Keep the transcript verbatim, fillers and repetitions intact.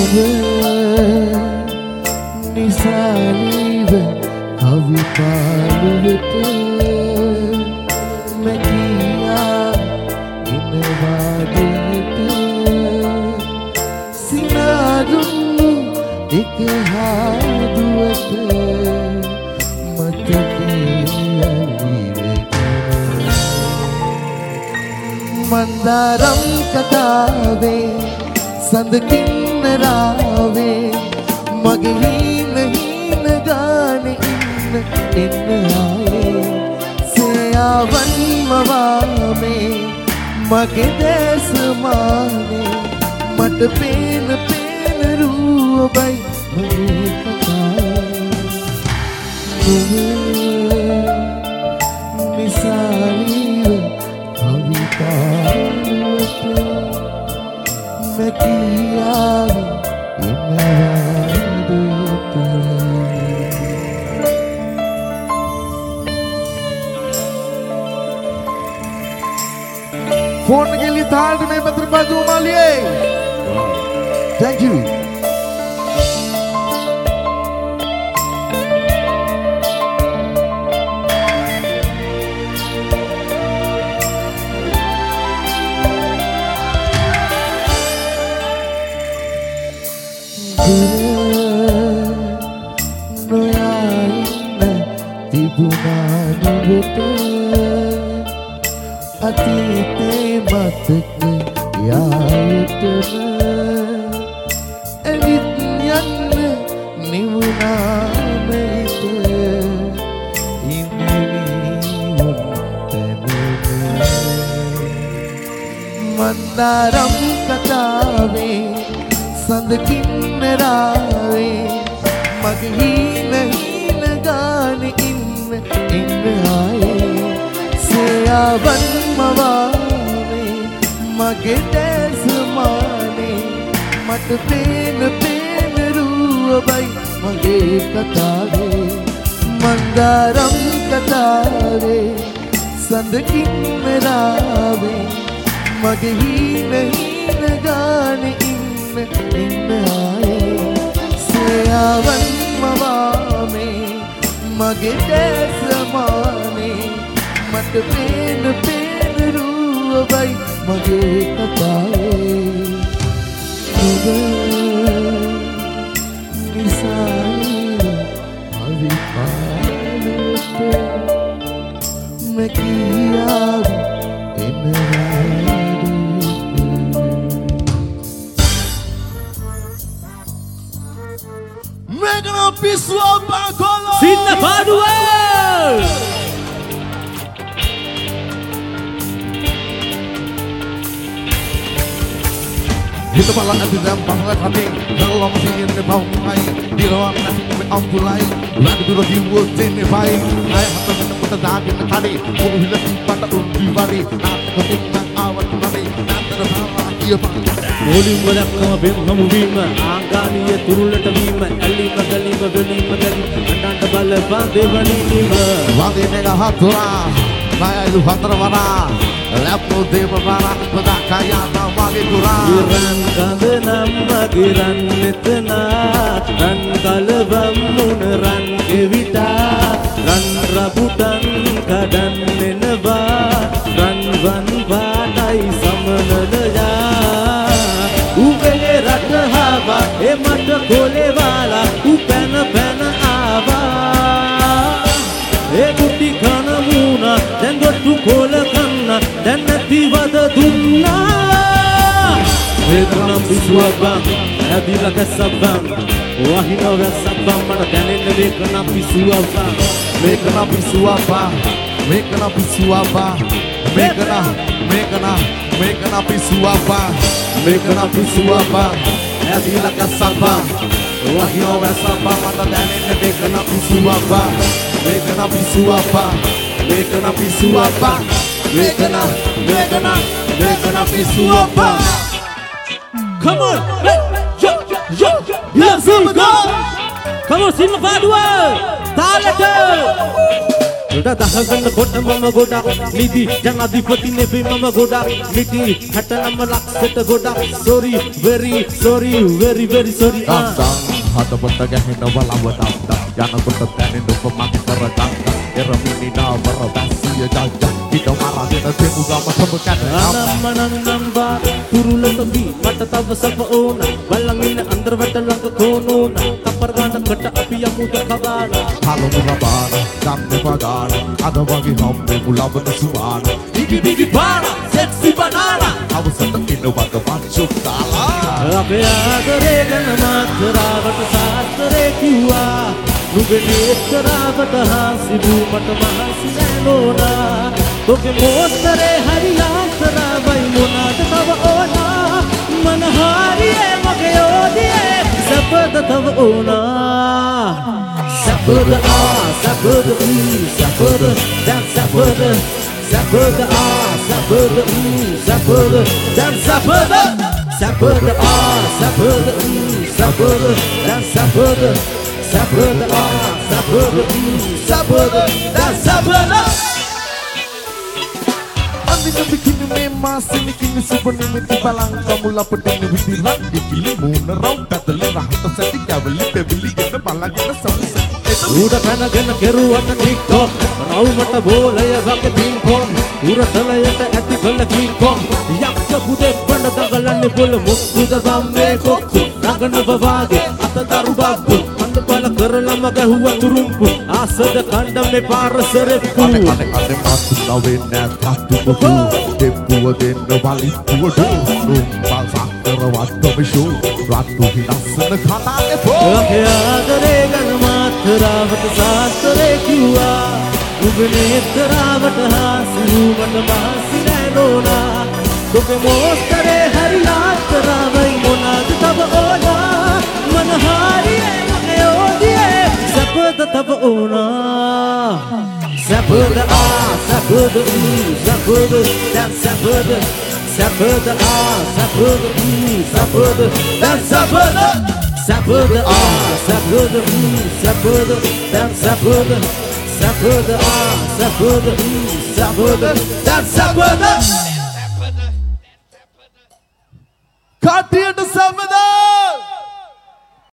නිසාලිව කවි පාළුවට මැකියා ඉනවාදයට සිනාදුන්නු එක හාදුවට මන්දාරම් කතාවේ සඳ කින්නරාවේ මගේ හීන හීන ගානේ ඉන්න එන්න ආයේ සයාවන් මවාමේ මගේ දැස මානේ මට පේන පේන රූපයි මගේ කතාවේ මිසාලිව කවි පාළුවට මැකියා ඉනවාදයට ෆෝන් එකේ ලිතාල්ට මේ පතර බදු මාලියේ thank you අතීතේ මතක යායතන එවිත් යන්න නිවුණාමයිත මන්දාරම් කතාවේ සඳ කින්නරාවේ මගේ හීන හීන ගානේ ඉන්න එන්න ආයේ සයාවන් මවානේ මගේ දැස මානේ මට පේන පේන රූපයි මගේ කතාවේ මන්දාරම් කතාවේ සඳ කින්නරාවේ මගේ හීන හීන ගානේ ඉන්න එන්න ආයේ සයාවන් මවානේ මගේ දැස මානේ මට පේන පේන රූපයි මගේ කතාවේ ඔබ නිසාලිව කවි පාළුවට මැකියා ඉනවාදයට මේකන පිස්සුව බාකොල සින්න පාඩුව Kita malah nanti dalam bangla kami kalau masih ingin ketahui mai di ruang nasi kami ampulai lagi dulu di wujud ini baik ayah atau kita tadi tadi mau hilang pada undi bari nanti ketika awal kembali nanti dalam dia bang Mulim walakna ben namu wima aanganiya turulata wima allima galima velima gali andanta bala bande vanima wande nega hatura saya lu hatra wana lepo deva barang pedakaya namage kurang giran kande namma giran netna ran kalvam munran evita ran rabutan kadan nenva ran van vadai samanadaya uvele ratna hava e mat kole wala u pen pen ava e gutti khana muna den gottu kola kanna den nati wada dunna vedana biswabam adila kasabam wahina wasabam mana danenne vekana biswabam mekana biswabam mekana biswabam mekana mekana mekana biswabam mekana biswabam adila kasabam wahina wasabam mana danenne vekana biswabam mekana biswabam mekana biswabam mekana mekana mekana biswabam. Come on, hey, yo, yo, let's go. Come on, Simba Padua, Talata. දහගන්න කොට මම ගොඩක් නිදි ජනාධිපති නෙවෙයි මම ගොඩක් නිදි හැටනම ලක්ෂයට ගොඩක් sorry very sorry very very sorry හදපොට ගැහෙන වලවටක් යනකොට දැනෙන ඔබ මගේ කරගන්න එරමිනි නාවර වැසිය ජජ්ජ පිට මරගෙන තෙමු ගම තම කැට නම්මනම් නම්බා තුරුලට බී මට තව සප ඕන බලන් ඉන්න අnder වැට ළඟ කෝනෝන කපර ගන්නකට අපි යමුද කබාන හලමු රබාන ගම්ම පගාන අද වගේ හම්බේ මුලවන සුවාන ඉගි බිගි පාන සෙක්සි බනානා අවසත ඉන්නවද පංචුක් තාලා අපේ ආදරේ ගැන මාතරවට සාස්තරේ කිව්වා නුඹේ කරාවට හාසිබු මට මහන්සි නෑනෝනා ඔගේ මොස්තරේ හරි ලාතරවයි මොනාද තව ඕනා මන හරියේ මගේ ඕදියේ සපද තව ඕනා සපද ආ සපද ඌ සපද දැන් සපද සපද ආ සපද ඌ සපද දැන් සපද සපද ආ සපද ඌ සපද දැන් සපද සපද ආ සපද ඌ සපද දැන් සපද Andina bikin memang sini kini subani menti balang kamu lapetin witi randi kili muna raw pedali rahata seti kavali pebili gena balang gena samsa uda kana gena keruwata tiktok rawmata bolaya wage pingpong uratalayata ඇති කළ කිංකොං යක්ෂ පුදෙක් බඳ දඟලන්නේ පොළ මුක්කුද සම්මේ කොක්කු නගනව වාගේ අත දරු බබ්බු අඳ බල කරලම ගැහුවා තුරුම්පු ආසද කණ්ඩ මේ පාරසරෙප්පු අනේ අනේ අනේ මාතු නවෙන්නේ තාතු බබු දෙප්පුව දෙන්න වලිප්පුව දෝ රුම්පා සක්කර වට්ටොමිෂු රට්ටු හිනස්සන කතාවේ පෝ ඔකේ ආදරේ ගන මාතරවට සාස්තරේ කිව්වා උබනේ තරවට හාසිරු මට මහන්සි නෑනෝනා ඔබේ මොස්තරේ හරි ලාතරවයි මොනාද තව ඕනා මන හරියේ මගේ ඕදියේ සපද තව ඕනා සපද ආ සපද ඌ සපද දැන් සපද සපද ආ සපද ඌ සපද දැන් සපද සපද ආ සපද ඌ සපද දැන් සපද සපද ආ සපද ඌ සපද දැන් සපද කටියට සමදා